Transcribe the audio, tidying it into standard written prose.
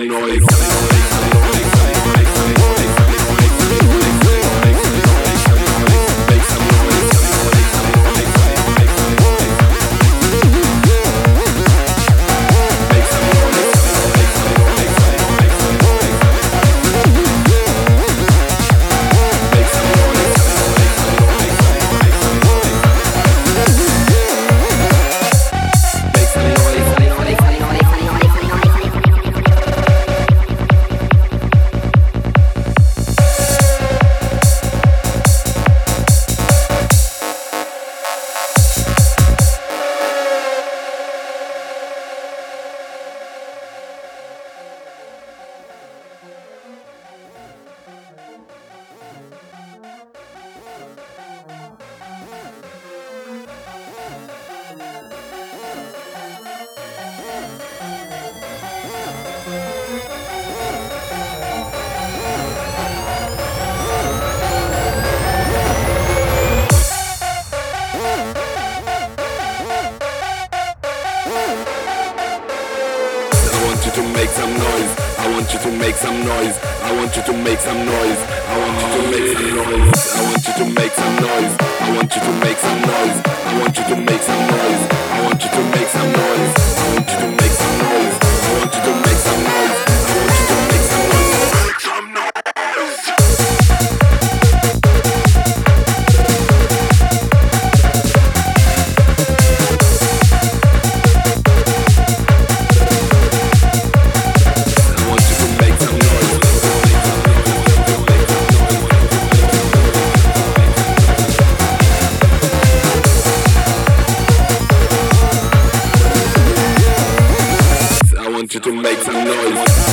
some noise. To make some noise, I want you to make some noise. I want you to make some noise. I want you to make some noise. I want you to make some noise. I want you to make some noise. I want you to make some noise. I want you to make some noise. I want you to make some noise. I want you to make some noise. I want you to make some noise. Make some noise. I want you to make some noise.